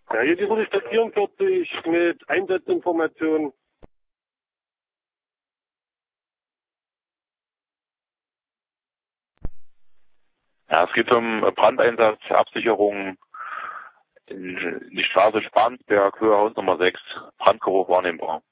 Ja, hier die Route Stadt 44 mit Einsatzinformationen. Ja, es geht um Brandeinsatz, Absicherung in die Straße Spansberg, Höhe Haus Nummer 6, Brandgeruch wahrnehmbar.